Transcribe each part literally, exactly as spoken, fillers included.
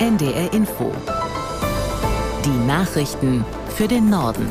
N D R Info. Die Nachrichten für den Norden.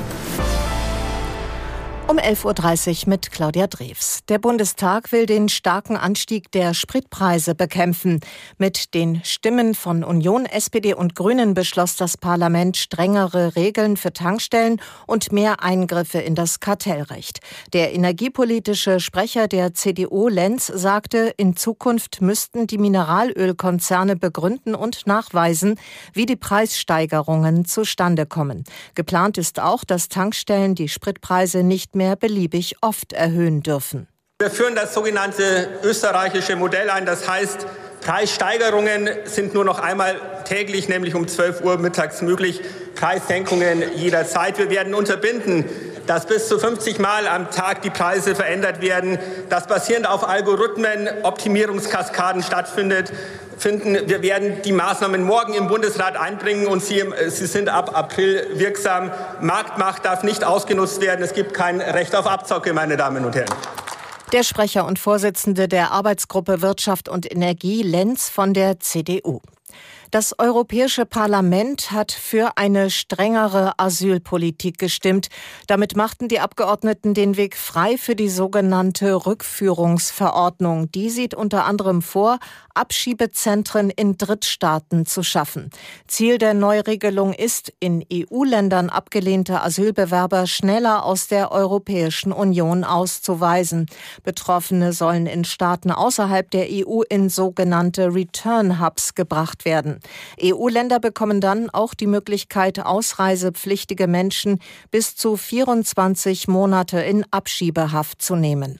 Um elf Uhr dreißig mit Claudia Drews. Der Bundestag will den starken Anstieg der Spritpreise bekämpfen. Mit den Stimmen von Union, S P D und Grünen beschloss das Parlament strengere Regeln für Tankstellen und mehr Eingriffe in das Kartellrecht. Der energiepolitische Sprecher der C D U, Lenz, sagte, in Zukunft müssten die Mineralölkonzerne begründen und nachweisen, wie die Preissteigerungen zustande kommen. Geplant ist auch, dass Tankstellen die Spritpreise nicht mehr beliebig oft erhöhen dürfen. Wir führen das sogenannte österreichische Modell ein. Das heißt, Preissteigerungen sind nur noch einmal täglich, nämlich um zwölf Uhr mittags möglich. Preissenkungen jederzeit. Wir werden unterbinden, dass bis zu fünfzig Mal am Tag die Preise verändert werden, dass basierend auf Algorithmen Optimierungskaskaden stattfindet. Finden. Wir werden die Maßnahmen morgen im Bundesrat einbringen und sie, sie sind ab April wirksam. Marktmacht darf nicht ausgenutzt werden. Es gibt kein Recht auf Abzocke, meine Damen und Herren. Der Sprecher und Vorsitzende der Arbeitsgruppe Wirtschaft und Energie, Lenz von der C D U. Das Europäische Parlament hat für eine strengere Asylpolitik gestimmt. Damit machten die Abgeordneten den Weg frei für die sogenannte Rückführungsverordnung. Die sieht unter anderem vor, Abschiebezentren in Drittstaaten zu schaffen. Ziel der Neuregelung ist, in E U-Ländern abgelehnte Asylbewerber schneller aus der Europäischen Union auszuweisen. Betroffene sollen in Staaten außerhalb der E U in sogenannte Return-Hubs gebracht werden. E U-Länder bekommen dann auch die Möglichkeit, ausreisepflichtige Menschen bis zu vierundzwanzig Monate in Abschiebehaft zu nehmen.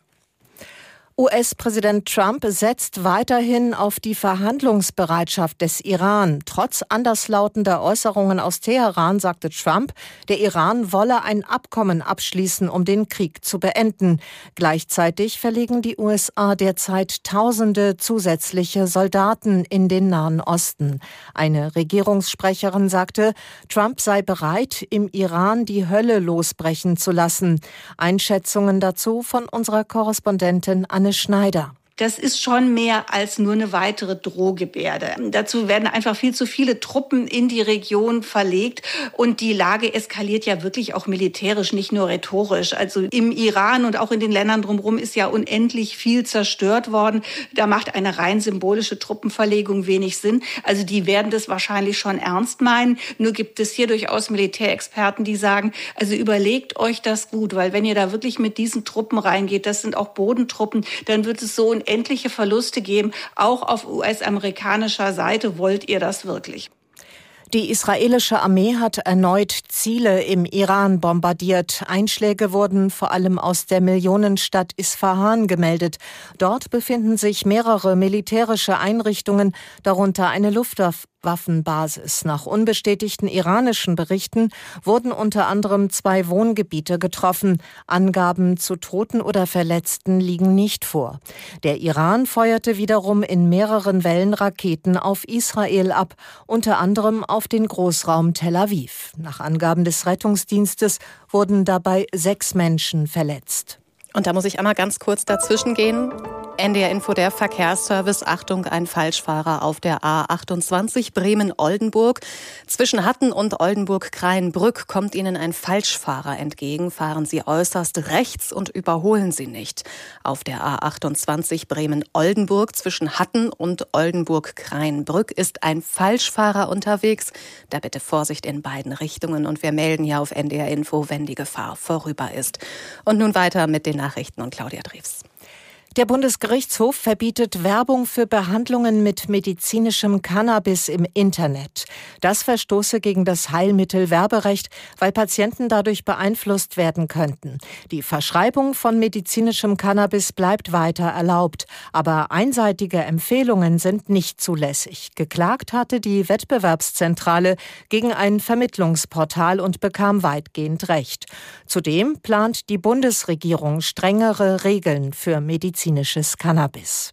U S-Präsident Trump setzt weiterhin auf die Verhandlungsbereitschaft des Iran. Trotz anderslautender Äußerungen aus Teheran sagte Trump, der Iran wolle ein Abkommen abschließen, um den Krieg zu beenden. Gleichzeitig verlegen die U S A derzeit Tausende zusätzliche Soldaten in den Nahen Osten. Eine Regierungssprecherin sagte, Trump sei bereit, im Iran die Hölle losbrechen zu lassen. Einschätzungen dazu von unserer Korrespondentin Anne Schneider. Das ist schon mehr als nur eine weitere Drohgebärde. Dazu werden einfach viel zu viele Truppen in die Region verlegt und die Lage eskaliert ja wirklich auch militärisch, nicht nur rhetorisch. Also im Iran und auch in den Ländern drumherum ist ja unendlich viel zerstört worden. Da macht eine rein symbolische Truppenverlegung wenig Sinn. Also die werden das wahrscheinlich schon ernst meinen. Nur gibt es hier durchaus Militärexperten, die sagen, also überlegt euch das gut, weil wenn ihr da wirklich mit diesen Truppen reingeht, das sind auch Bodentruppen, dann wird es so unendliche Verluste geben, auch auf U S-amerikanischer Seite. Wollt ihr das wirklich? Die israelische Armee hat erneut Ziele im Iran bombardiert. Einschläge wurden vor allem aus der Millionenstadt Isfahan gemeldet. Dort befinden sich mehrere militärische Einrichtungen, darunter eine Luftwaffenbasis. Nach unbestätigten iranischen Berichten wurden unter anderem zwei Wohngebiete getroffen. Angaben zu Toten oder Verletzten liegen nicht vor. Der Iran feuerte wiederum in mehreren Wellen Raketen auf Israel ab, unter anderem auf den Großraum Tel Aviv. Nach Angaben des Rettungsdienstes wurden dabei sechs Menschen verletzt. Und da muss ich einmal ganz kurz dazwischen gehen. N D R Info, der Verkehrsservice. Achtung, ein Falschfahrer auf der A achtundzwanzig Bremen-Oldenburg. Zwischen Hatten und Oldenburg-Kraienbrück kommt Ihnen ein Falschfahrer entgegen. Fahren Sie äußerst rechts und überholen Sie nicht. Auf der A achtundzwanzig Bremen-Oldenburg zwischen Hatten und Oldenburg-Kraienbrück ist ein Falschfahrer unterwegs. Da bitte Vorsicht in beiden Richtungen und wir melden ja auf N D R Info, wenn die Gefahr vorüber ist. Und nun weiter mit den Nachrichten und Claudia Drews. Der Bundesgerichtshof verbietet Werbung für Behandlungen mit medizinischem Cannabis im Internet. Das verstoße gegen das Heilmittelwerberecht, weil Patienten dadurch beeinflusst werden könnten. Die Verschreibung von medizinischem Cannabis bleibt weiter erlaubt, aber einseitige Empfehlungen sind nicht zulässig. Geklagt hatte die Wettbewerbszentrale gegen ein Vermittlungsportal und bekam weitgehend Recht. Zudem plant die Bundesregierung strengere Regeln für Medizin. medizinisches Cannabis.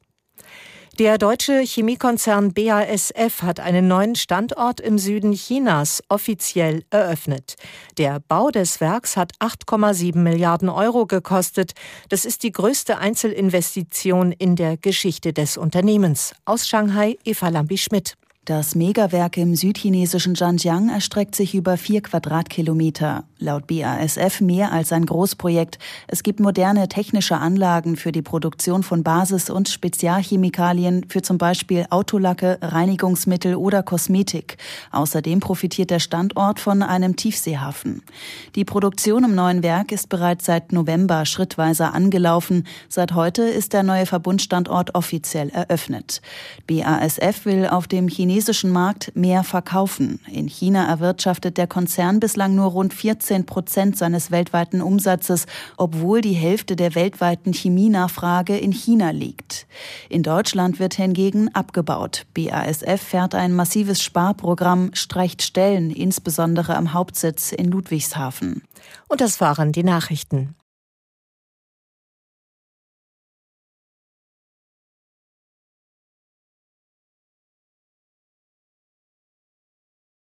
Der deutsche Chemiekonzern B A S F hat einen neuen Standort im Süden Chinas offiziell eröffnet. Der Bau des Werks hat acht Komma sieben Milliarden Euro gekostet. Das ist die größte Einzelinvestition in der Geschichte des Unternehmens. Aus Shanghai, Eva Lambi-Schmidt. Das Megawerk im südchinesischen Zhanjiang erstreckt sich über vier Quadratkilometer. Laut B A S F mehr als ein Großprojekt. Es gibt moderne technische Anlagen für die Produktion von Basis- und Spezialchemikalien für zum Beispiel Autolacke, Reinigungsmittel oder Kosmetik. Außerdem profitiert der Standort von einem Tiefseehafen. Die Produktion im neuen Werk ist bereits seit November schrittweise angelaufen. Seit heute ist der neue Verbundstandort offiziell eröffnet. B A S F will auf dem chinesischen Markt mehr verkaufen. In China erwirtschaftet der Konzern bislang nur rund vierzehn Prozent seines weltweiten Umsatzes, obwohl die Hälfte der weltweiten Chemienachfrage in China liegt. In Deutschland wird hingegen abgebaut. B A S F fährt ein massives Sparprogramm, streicht Stellen, insbesondere am Hauptsitz in Ludwigshafen. Und das waren die Nachrichten.